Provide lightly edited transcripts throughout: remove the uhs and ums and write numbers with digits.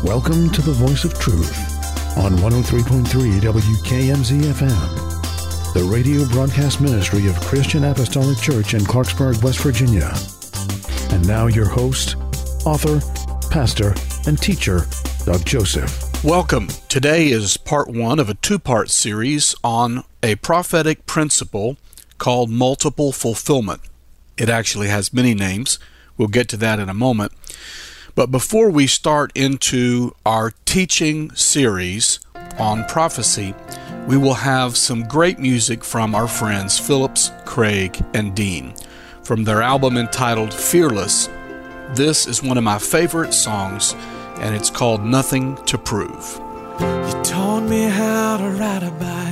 Welcome to the Voice of Truth on 103.3 WKMZ FM, the radio broadcast ministry of Christian Apostolic Church in Clarksburg, West Virginia. And now your host, author, pastor, and teacher, Doug Joseph. Welcome. Today is part one of a two-part series on a prophetic principle called multiple fulfillment. It actually has many names. We'll get to that in a moment. But before we start into our teaching series on prophecy, we will have some great music from our friends Phillips, Craig, and Dean. From their album entitled Fearless, this is one of my favorite songs, and it's called Nothing to Prove. You taught me how to ride a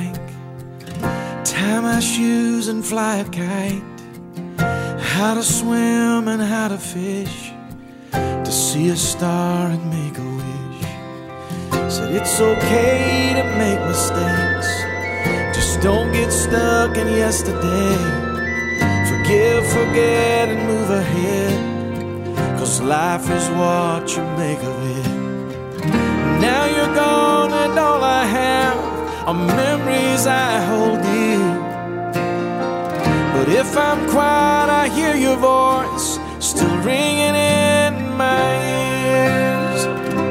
bike, tie my shoes and fly a kite, how to swim and how to fish, to see a star and make a wish. Said it's okay to make mistakes, just don't get stuck in yesterday. Forgive, forget, and move ahead, 'cause life is what you make of it. Now you're gone and all I have are memories I hold dear. But if I'm quiet, I hear your voice still ringing in my ears,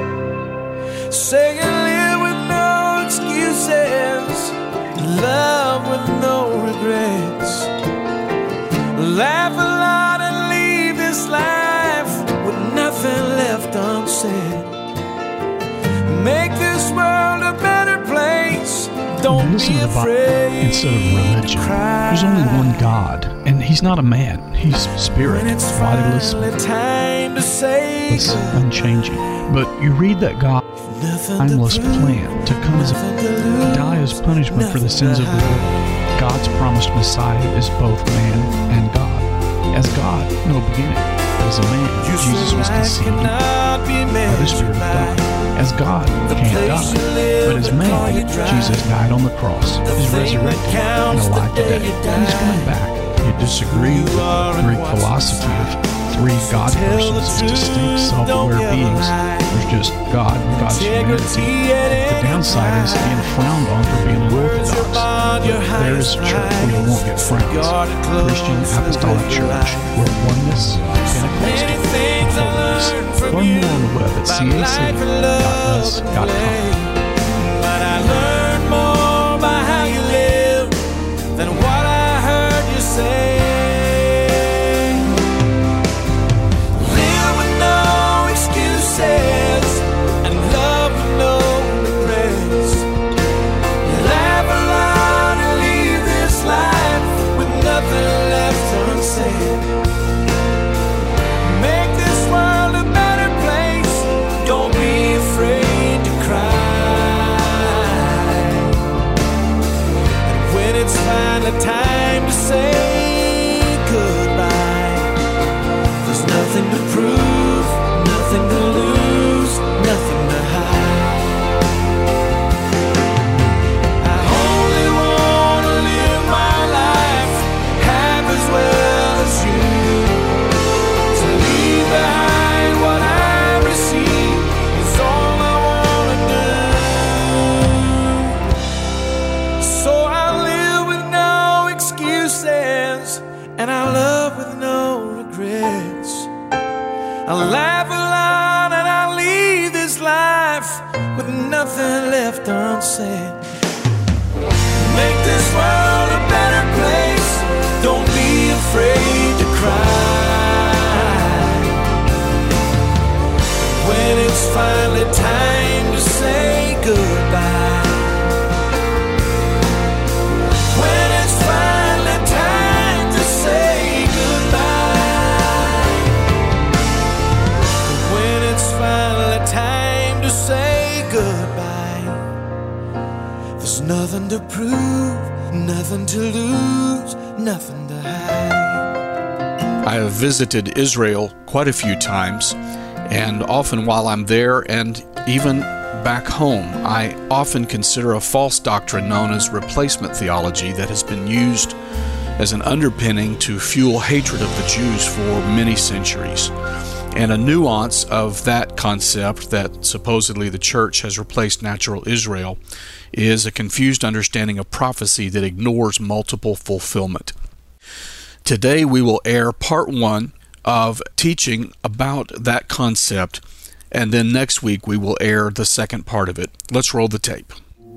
saying live with no excuses, love with no regrets, laugh a lot and leave this life with nothing left unsaid. Make this world a better place. Don't listen be to the Bible afraid instead of religion. There's only one God, and He's not a man. He's spirit, bodiless, it's unchanging. But you read that God's timeless plan to come as die as punishment for the sins of the world. God's promised Messiah is both man and God. As God, no beginning. As a man, Jesus was conceived by the Spirit of God. As God, can't die. But as man, Jesus died on the cross, is resurrected, and alive today. He's coming back. You disagree with the Greek philosophy of three God persons, distinct self-aware beings. There's just God and God's humanity. The downside is being frowned on for being unorthodox. There is a church where you won't get frowns. Christian Apostolic Church, where oneness, Pentecostal, and holiness. Learn more on the web at cac.us.com. But I learned more by how you live than what I heard you say. Live with no excuses and love with no regrets. Laugh a lot and leave this life with nothing left unsaid. Make this world a better place. Don't be afraid to cry. And when it's finally time to say goodbye, there's nothing to prove, nothing to lose, nothing to hide. I only want to live my life half as well as you. To leave behind what I received is all I want to do. So I live with no excuses, and I love with no regrets. I laugh a lot and I leave this life with nothing left unsaid. Make this world a better place. Don't be afraid to cry. When it's finally time to say goodbye. When it's finally time to say goodbye. When it's finally time to say goodbye. There's nothing to prove, nothing to lose, nothing to hide. I have visited Israel quite a few times, and often while I'm there and even back home, I often consider a false doctrine known as replacement theology that has been used as an underpinning to fuel hatred of the Jews for many centuries. And a nuance of that concept that supposedly the church has replaced natural Israel is a confused understanding of prophecy that ignores multiple fulfillment. Today we will air part 1 of teaching about that concept, and then next week we will air the second part of it. Let's roll the tape.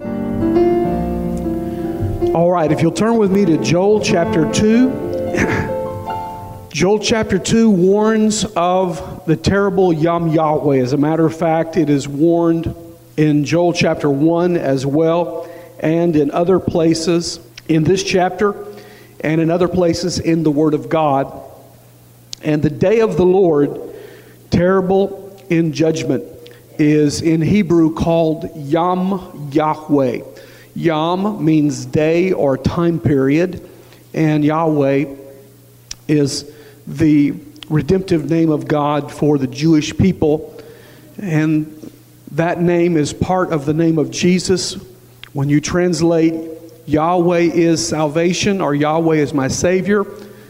All right, if you'll turn with me to Joel chapter 2. Joel chapter 2 warns of the terrible Yam Yahweh. As a matter of fact, it is warned in Joel chapter 1 as well, and in other places in this chapter, and in other places in the Word of God. And the day of the Lord, terrible in judgment, is in Hebrew called Yam Yahweh. Yam means day or time period, and Yahweh is the redemptive name of God for the Jewish people, and that name is part of the name of Jesus. When you translate Yahweh is salvation or Yahweh is my Savior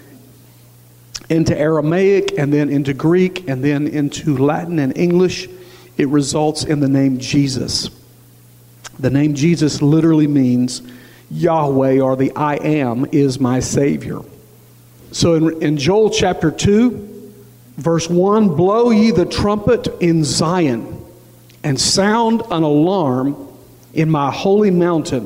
into Aramaic and then into Greek and then into Latin and English, it results in the name Jesus. The name Jesus literally means Yahweh, or the I am is my Savior. So in Joel chapter 2, verse 1, blow ye the trumpet in Zion, and sound an alarm in my holy mountain.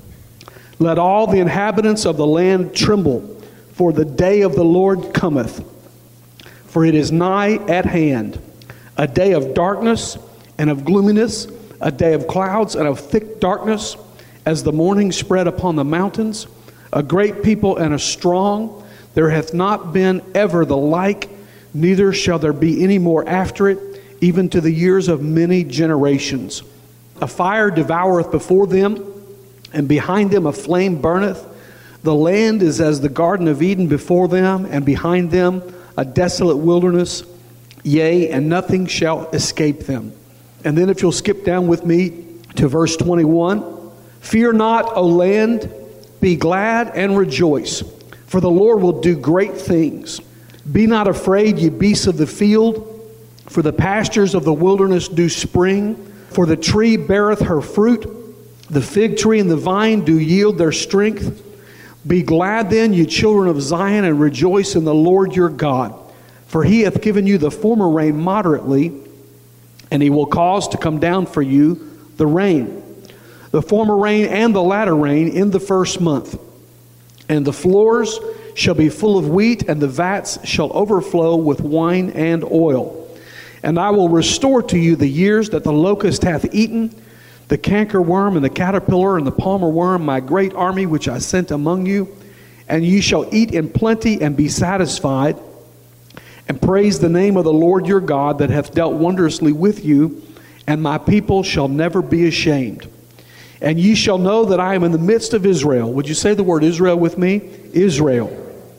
Let all the inhabitants of the land tremble, for the day of the Lord cometh. For it is nigh at hand, a day of darkness and of gloominess, a day of clouds and of thick darkness, as the morning spread upon the mountains, a great people and a strong. There hath not been ever the like, neither shall there be any more after it, even to the years of many generations. A fire devoureth before them, and behind them a flame burneth. The land is as the Garden of Eden before them, and behind them a desolate wilderness, yea, and nothing shall escape them. And then if you'll skip down with me to verse 21, fear not, O land, be glad and rejoice, for the Lord will do great things. Be not afraid, ye beasts of the field, for the pastures of the wilderness do spring. For the tree beareth her fruit, the fig tree and the vine do yield their strength. Be glad then, ye children of Zion, and rejoice in the Lord your God. For he hath given you the former rain moderately, and he will cause to come down for you the rain, the former rain and the latter rain in the first month. And the floors shall be full of wheat, and the vats shall overflow with wine and oil. And I will restore to you the years that the locust hath eaten, the cankerworm and the caterpillar and the palmer worm, my great army which I sent among you. And ye shall eat in plenty and be satisfied, and praise the name of the Lord your God that hath dealt wondrously with you, and my people shall never be ashamed. And ye shall know that I am in the midst of Israel. Would you say the word Israel with me? Israel.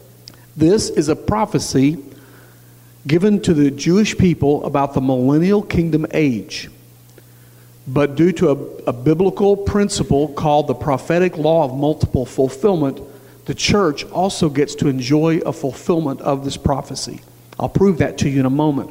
This is a prophecy given to the Jewish people about the millennial kingdom age. But due to a biblical principle called the prophetic law of multiple fulfillment, the church also gets to enjoy a fulfillment of this prophecy. I'll prove that to you in a moment.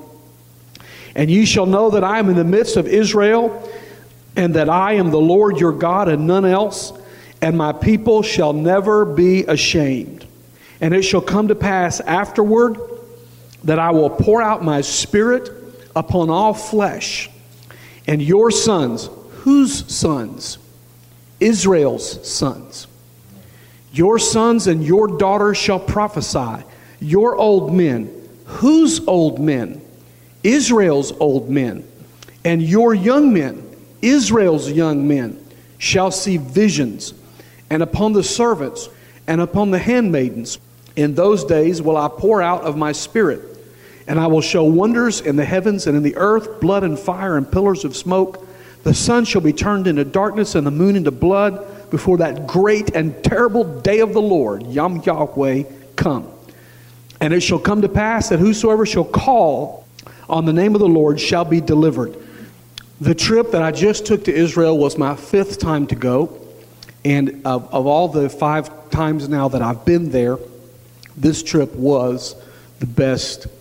And ye shall know that I am in the midst of Israel, and that I am the Lord your God and none else, and my people shall never be ashamed. And it shall come to pass afterward that I will pour out my spirit upon all flesh, and your sons, whose sons? Israel's sons. Your sons and your daughters shall prophesy. Your old men, whose old men? Israel's old men. And your young men, Israel's young men, shall see visions. And upon the servants and upon the handmaidens, in those days will I pour out of my spirit. And I will show wonders in the heavens and in the earth, blood and fire and pillars of smoke. The sun shall be turned into darkness and the moon into blood before that great and terrible day of the Lord, Yam Yahweh, come. And it shall come to pass that whosoever shall call on the name of the Lord shall be delivered. The trip that I just took to Israel was my 5th time to go. And of all the 5 times now that I've been there, this trip was the best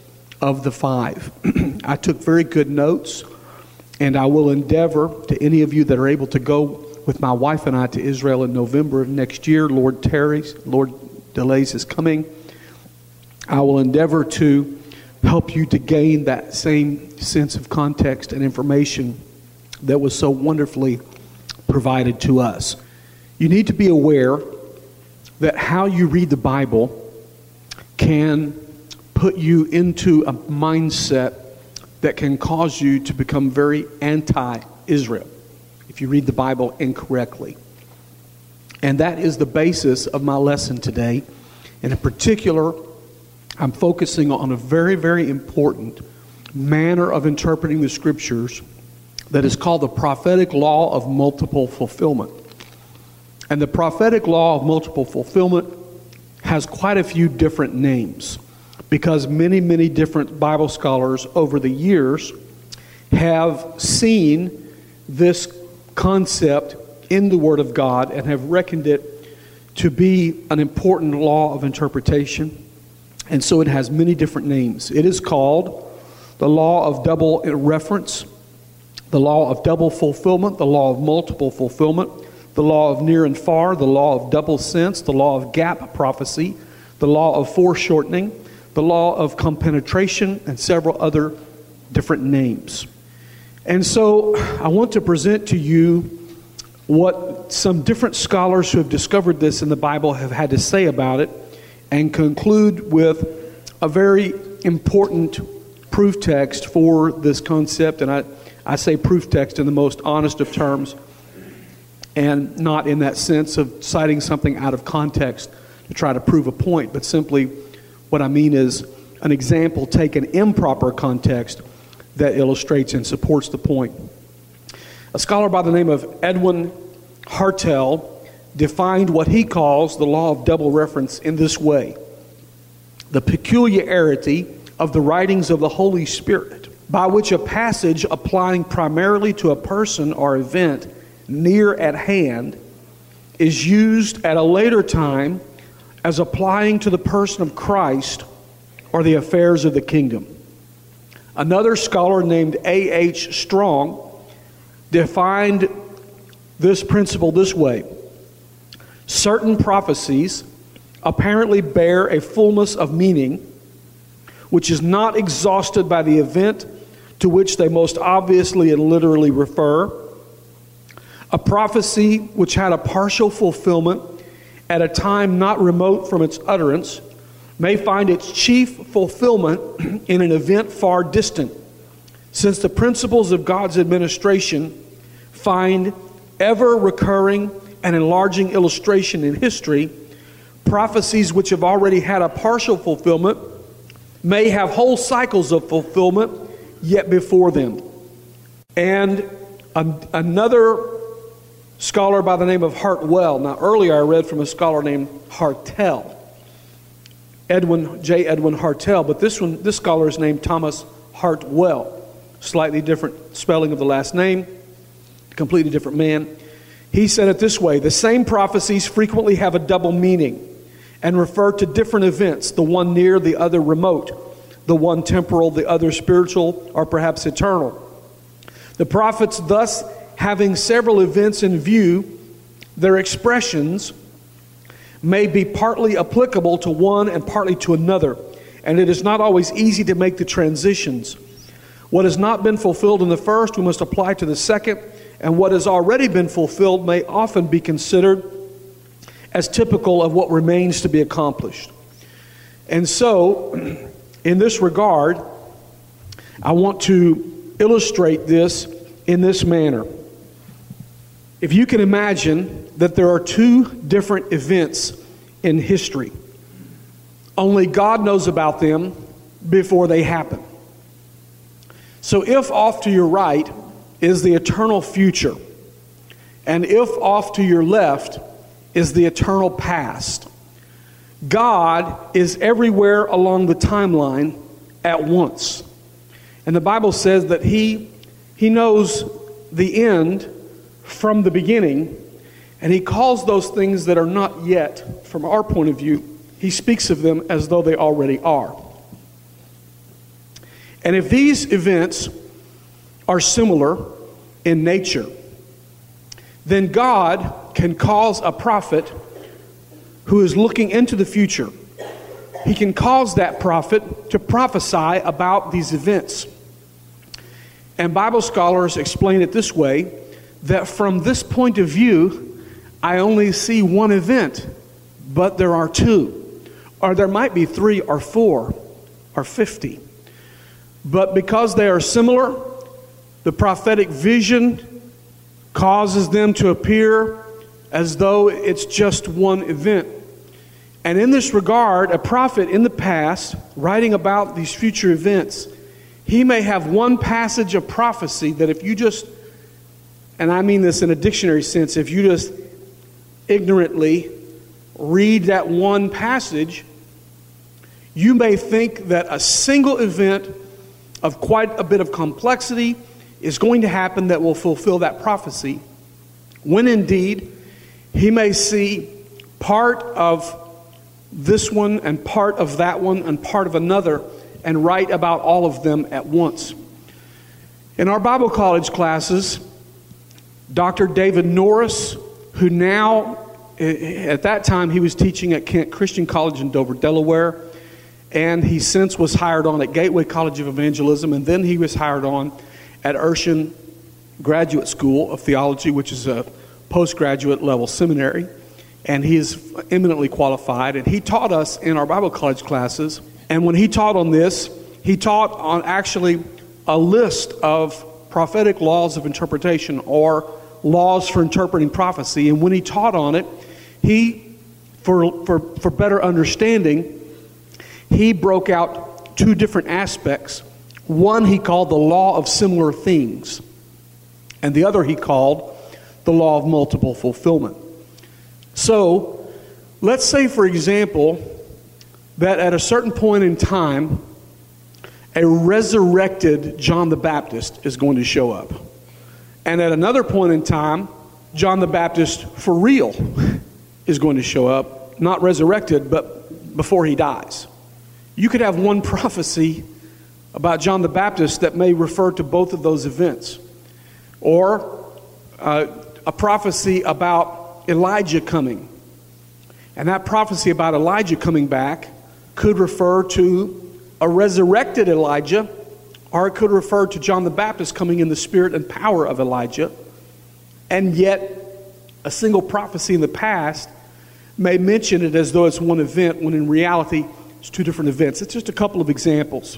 of the 5. I took very good notes, and I will endeavor to any of you that are able to go with my wife and I to Israel in November of next year. Lord delays his coming. I will endeavor to help you to gain that same sense of context and information that was so wonderfully provided to us. You need to be aware that how you read the Bible can put you into a mindset that can cause you to become very anti-Israel if you read the Bible incorrectly. And that is the basis of my lesson today. And in particular, I'm focusing on a very, very important manner of interpreting the Scriptures that is called the prophetic law of multiple fulfillment. And the prophetic law of multiple fulfillment has quite a few different names, because many, many different Bible scholars over the years have seen this concept in the Word of God and have reckoned it to be an important law of interpretation. And so it has many different names. It is called the law of double reference, the law of double fulfillment, the law of multiple fulfillment, the law of near and far, the law of double sense, the law of gap prophecy, the law of foreshortening, the law of compenetration, and several other different names. And so I want to present to you what some different scholars who have discovered this in the Bible have had to say about it, and conclude with a very important proof text for this concept. And I say proof text in the most honest of terms, and not in that sense of citing something out of context to try to prove a point, but simply what I mean is an example taken in proper context that illustrates and supports the point. A scholar by the name of Edwin Hartel defined what he calls the law of double reference in this way: the peculiarity of the writings of the Holy Spirit, by which a passage applying primarily to a person or event near at hand is used at a later time as applying to the person of Christ or the affairs of the kingdom. Another scholar named A.H. Strong defined this principle this way: certain prophecies apparently bear a fullness of meaning which is not exhausted by the event to which they most obviously and literally refer. A prophecy which had a partial fulfillment at a time not remote from its utterance may find its chief fulfillment in an event far distant, since the principles of God's administration find ever recurring and enlarging illustration in history. Prophecies which have already had a partial fulfillment may have whole cycles of fulfillment yet before them. And another scholar by the name of Hartwell. Now, earlier I read from a scholar named Hartel, J. Edwin Hartel, but this scholar is named Thomas Hartwell. Slightly different spelling of the last name, completely different man. He said it this way: the same prophecies frequently have a double meaning and refer to different events, the one near, the other remote, the one temporal, the other spiritual, or perhaps eternal. The prophets thus having several events in view, their expressions may be partly applicable to one and partly to another, and it is not always easy to make the transitions. What has not been fulfilled in the first, we must apply to the second, and what has already been fulfilled may often be considered as typical of what remains to be accomplished. And so, in this regard, I want to illustrate this in this manner. If you can imagine that there are two different events in history, only God knows about them before they happen. So if off to your right is the eternal future, and if off to your left is the eternal past, God is everywhere along the timeline at once. And the Bible says that He knows the end from the beginning, and He calls those things that are not yet, from our point of view, He speaks of them as though they already are. And if these events are similar in nature, then God can cause a prophet who is looking into the future, he can cause that prophet to prophesy about these events. And Bible scholars explain it this way, that from this point of view, I only see one event, but there are two. Or there might be 3 or 4 or 50. But because they are similar, the prophetic vision causes them to appear as though it's just one event. And in this regard, a prophet in the past, writing about these future events, he may have one passage of prophecy that if you just, and I mean this in a dictionary sense, if you just ignorantly read that one passage, you may think that a single event of quite a bit of complexity is going to happen that will fulfill that prophecy, when indeed he may see part of this one and part of that one and part of another and write about all of them at once. In our Bible college classes, Dr. David Norris, who now, at that time, he was teaching at Kent Christian College in Dover, Delaware, and he since was hired on at Gateway College of Evangelism, and then he was hired on at Urshan Graduate School of Theology, which is a postgraduate level seminary, and he is eminently qualified, and he taught us in our Bible college classes. And when he taught on this, he taught on actually a list of prophetic laws of interpretation, or laws for interpreting prophecy. And when he taught on it, he, for better understanding, he broke out 2 different aspects. One he called the law of similar things, and the other he called the law of multiple fulfillment. So, let's say, for example, that at a certain point in time, a resurrected John the Baptist is going to show up. And at another point in time, John the Baptist for real is going to show up, not resurrected, but before he dies. You could have one prophecy about John the Baptist that may refer to both of those events. Or a prophecy about Elijah coming. And that prophecy about Elijah coming back could refer to a resurrected Elijah, or it could refer to John the Baptist coming in the spirit and power of Elijah. And yet, a single prophecy in the past may mention it as though it's one event, when in reality, it's 2 different events. It's just a couple of examples.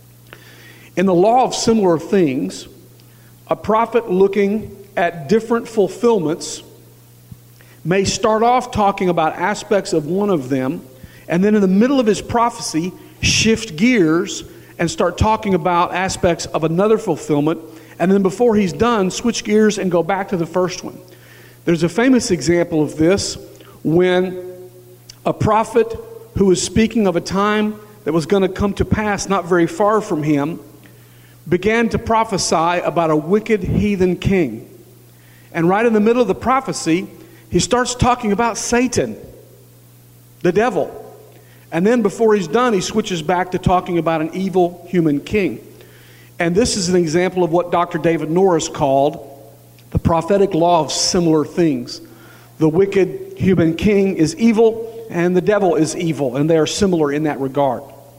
In the law of similar things, a prophet looking at different fulfillments may start off talking about aspects of one of them, and then in the middle of his prophecy, shift gears and start talking about aspects of another fulfillment, and then before he's done, switch gears and go back to the first one. There's a famous example of this when a prophet who was speaking of a time that was going to come to pass not very far from him began to prophesy about a wicked heathen king. And right in the middle of the prophecy, he starts talking about Satan, the devil. And then before he's done, he switches back to talking about an evil human king. And this is an example of what Dr. David Norris called the prophetic law of similar things. The wicked human king is evil, and the devil is evil, and they are similar in that regard.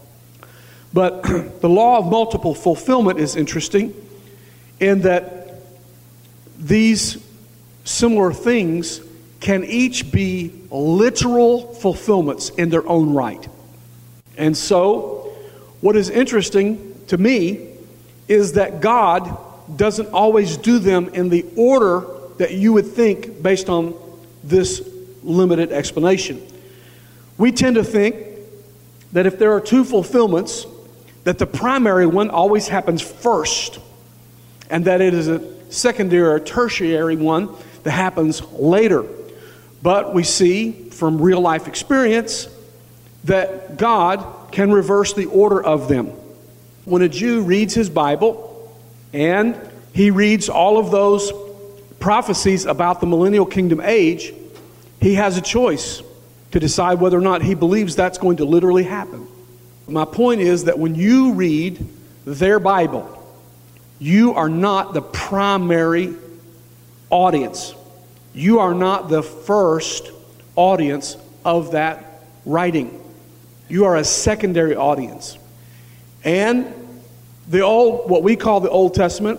But the law of multiple fulfillment is interesting in that these similar things can each be literal fulfillments in their own right. And so, what is interesting to me is that God doesn't always do them in the order that you would think based on this limited explanation. We tend to think that if there are 2 fulfillments, that the primary one always happens first, and that it is a secondary or tertiary one that happens later. But we see from real life experience that God can reverse the order of them. When a Jew reads his Bible and he reads all of those prophecies about the millennial kingdom age, he has a choice to decide whether or not he believes that's going to literally happen. My point is that when you read their Bible. You are not the primary audience. You are not the first audience of that writing. You are a secondary audience. And what we call the Old Testament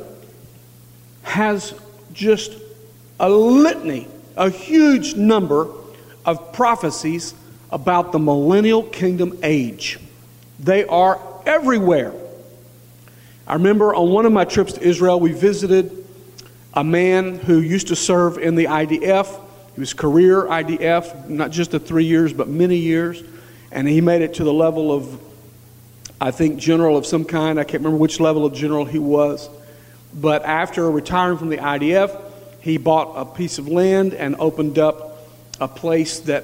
has just a litany, a huge number of prophecies about the millennial kingdom age. They are everywhere. I remember on one of my trips to Israel, we visited a man who used to serve in the IDF. He was career IDF, not just the 3 years, but many years. And he made it to the level of, I think, general of some kind. I can't remember which level of general he was. But after retiring from the IDF, he bought a piece of land and opened up a place that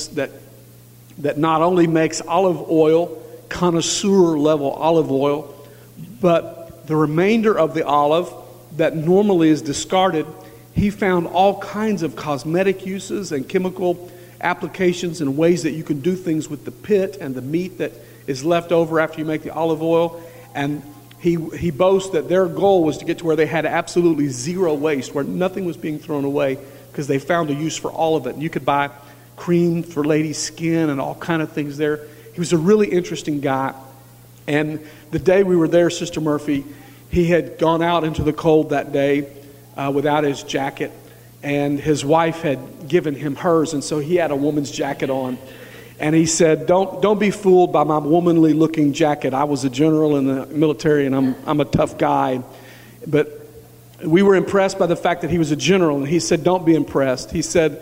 not only makes olive oil, connoisseur level olive oil, but the remainder of the olive that normally is discarded, he found all kinds of cosmetic uses and chemical applications and ways that you can do things with the pit and the meat that is left over after you make the olive oil. And he boasts that their goal was to get to where they had absolutely zero waste, where nothing was being thrown away, because they found a use for all of it. And you could buy cream for ladies' skin and all kind of things there. He was a really interesting guy. And the day we were there, Sister Murphy, he had gone out into the cold that day without his jacket, and his wife had given him hers, and so he had a woman's jacket on. And he said, "Don't be fooled by my womanly looking jacket. I was a general in the military, and I'm a tough guy." But we were impressed by the fact that he was a general, and he said, "Don't be impressed." He said,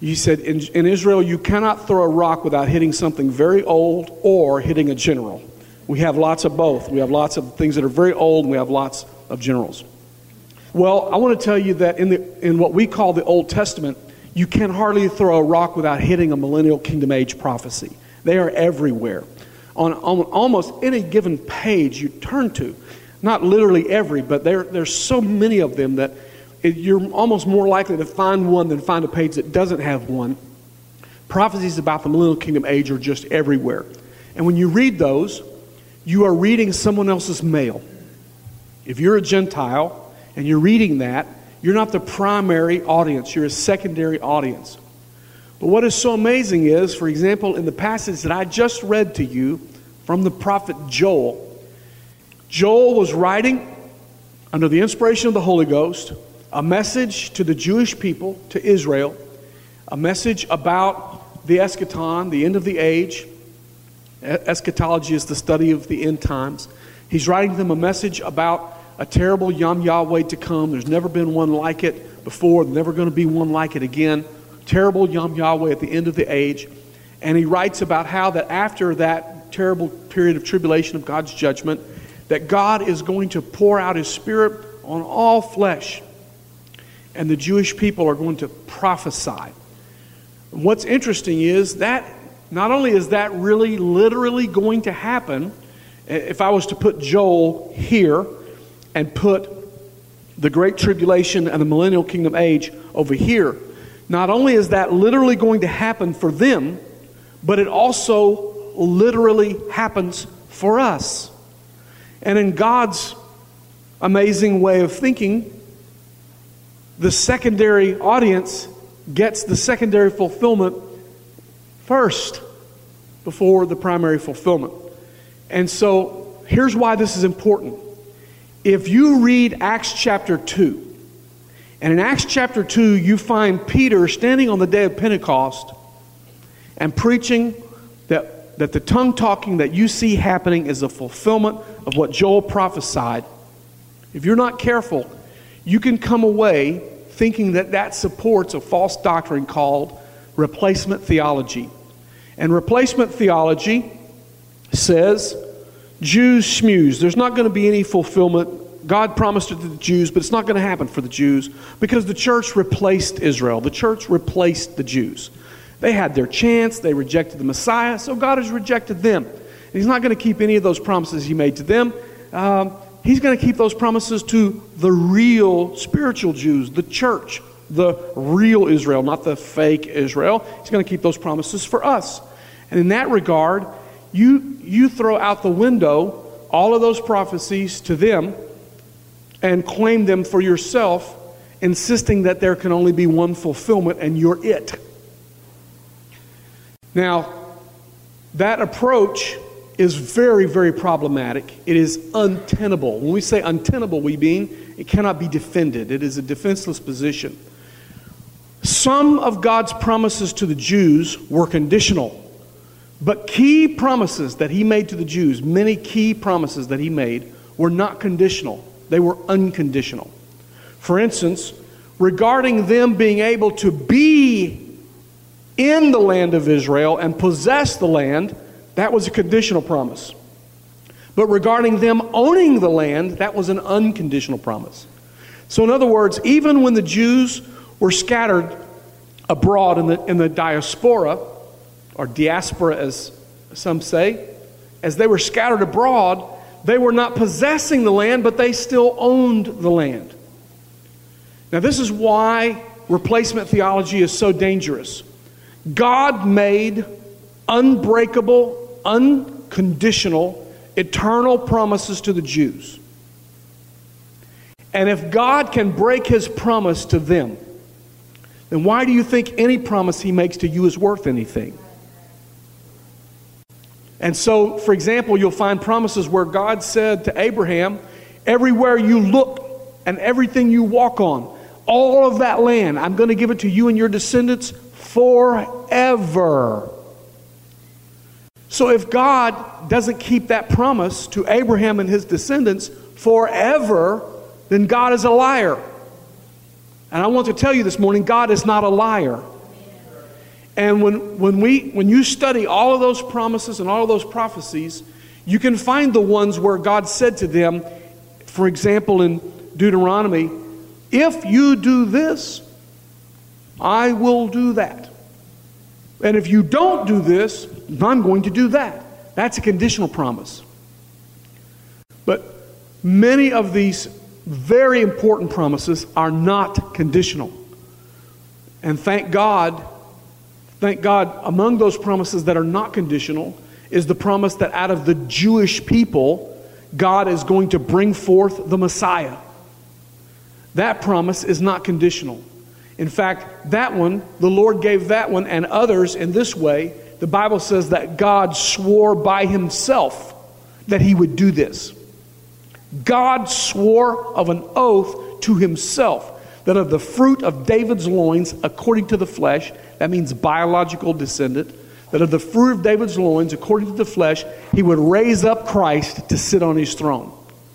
in Israel, you cannot throw a rock without hitting something very old or hitting a general. We have lots of both. We have lots of things that are very old, and we have lots of generals. Well, I want to tell you that in what we call the Old Testament, you can hardly throw a rock without hitting a millennial kingdom age prophecy. They are everywhere. On almost any given page you turn to, not literally every, but there's so many of them that you're almost more likely to find one than find a page that doesn't have one. Prophecies about the millennial kingdom age are just everywhere. And when you read those, you are reading someone else's mail. If you're a Gentile and you're reading that, you're not the primary audience. You're a secondary audience. But what is so amazing is, for example, in the passage that I just read to you from the prophet Joel, Joel was writing under the inspiration of the Holy Ghost a message to the Jewish people, to Israel, a message about the eschaton, the end of the age. Eschatology is the study of the end times. He's writing them a message about a terrible Yom Yahweh to come. There's never been one like it before. There's never going to be one like it again. Terrible Yom Yahweh at the end of the age. And he writes about how that after that terrible period of tribulation of God's judgment, that God is going to pour out His Spirit on all flesh. And the Jewish people are going to prophesy. What's interesting is that not only is that really literally going to happen, if I was to put Joel here and put the Great Tribulation and the Millennial Kingdom Age over here, not only is that literally going to happen for them, but it also literally happens for us. And in God's amazing way of thinking, the secondary audience gets the secondary fulfillment first before the primary fulfillment. And so here's why this is important. If you read Acts chapter 2, and in Acts chapter 2 you find Peter standing on the day of Pentecost and preaching that the tongue talking that you see happening is a fulfillment of what Joel prophesied, if you're not careful, you can come away thinking that supports a false doctrine called replacement theology. And replacement theology says, Jews schmooze. There's not going to be any fulfillment. God promised it to the Jews, but it's not going to happen for the Jews because the church replaced Israel. The church replaced the Jews. They had their chance. They rejected the Messiah, so God has rejected them. And He's not going to keep any of those promises He made to them. He's going to keep those promises to the real spiritual Jews, the church, the real Israel, not the fake Israel. He's going to keep those promises for us. And in that regard, you throw out the window all of those prophecies to them and claim them for yourself, insisting that there can only be one fulfillment and you're it. Now, that approach is very, very problematic. It is untenable. When we say untenable, we mean it cannot be defended. It is a defenseless position. Some of God's promises to the Jews were conditional, but key promises that He made to the Jews, many key promises that He made, were not conditional. They were unconditional. For instance, regarding them being able to be in the land of Israel and possess the land, that was a conditional promise. But regarding them owning the land, that was an unconditional promise. So in other words, even when the Jews were scattered abroad in the diaspora, or diaspora as some say, as they were scattered abroad, they were not possessing the land, but they still owned the land. Now this is why replacement theology is so dangerous. God made unbreakable, unconditional, eternal promises to the Jews. And if God can break His promise to them, then why do you think any promise He makes to you is worth anything? And so, for example, you'll find promises where God said to Abraham, everywhere you look and everything you walk on, all of that land, I'm going to give it to you and your descendants forever. So if God doesn't keep that promise to Abraham and his descendants forever, then God is a liar. And I want to tell you this morning, God is not a liar. And when you study all of those promises and all of those prophecies, you can find the ones where God said to them, for example, in Deuteronomy, if you do this, I will do that. And if you don't do this, I'm going to do that. That's a conditional promise. But many of these very important promises are not conditional. And thank God, among those promises that are not conditional is the promise that out of the Jewish people, God is going to bring forth the Messiah. That promise is not conditional. In fact, that one, the Lord gave that one and others in this way. The Bible says that God swore by Himself that He would do this. God swore of an oath to Himself that of the fruit of David's loins, according to the flesh, that means biological descendant, that of the fruit of David's loins, according to the flesh, He would raise up Christ to sit on His throne.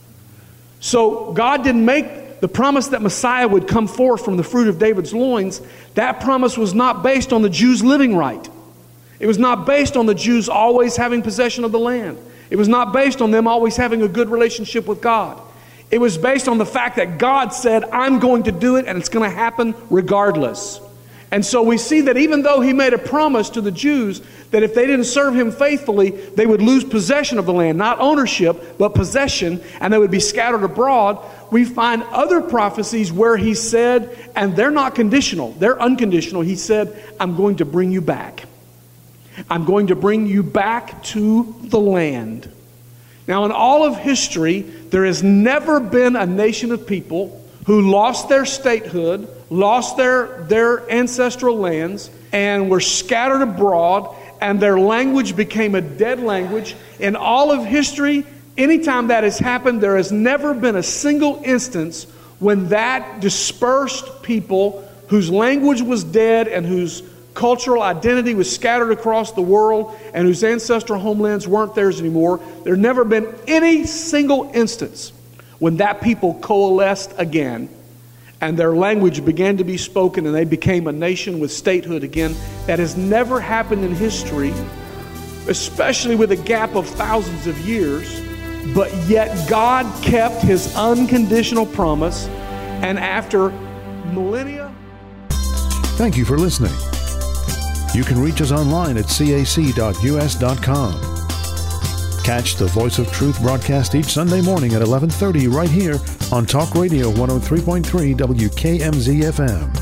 So God didn't make the promise that Messiah would come forth from the fruit of David's loins. That promise was not based on the Jews living right. It was not based on the Jews always having possession of the land. It was not based on them always having a good relationship with God. It was based on the fact that God said, I'm going to do it and it's going to happen regardless. And so we see that even though He made a promise to the Jews that if they didn't serve Him faithfully, they would lose possession of the land, not ownership, but possession, and they would be scattered abroad, we find other prophecies where He said, and they're not conditional, they're unconditional. He said, I'm going to bring you back. I'm going to bring you back to the land. Now, in all of history, there has never been a nation of people who lost their statehood, lost their ancestral lands, and were scattered abroad, and their language became a dead language. In all of history, anytime that has happened, there has never been a single instance when that dispersed people whose language was dead and whose cultural identity was scattered across the world and whose ancestral homelands weren't theirs anymore. There's never been any single instance when that people coalesced again and their language began to be spoken and they became a nation with statehood again. That has never happened in history, especially with a gap of thousands of years. But yet God kept His unconditional promise, and after millennia... Thank you for listening. You can reach us online at cac.us.com. Catch the Voice of Truth broadcast each Sunday morning at 11:30 right here on Talk Radio 103.3 WKMZ FM.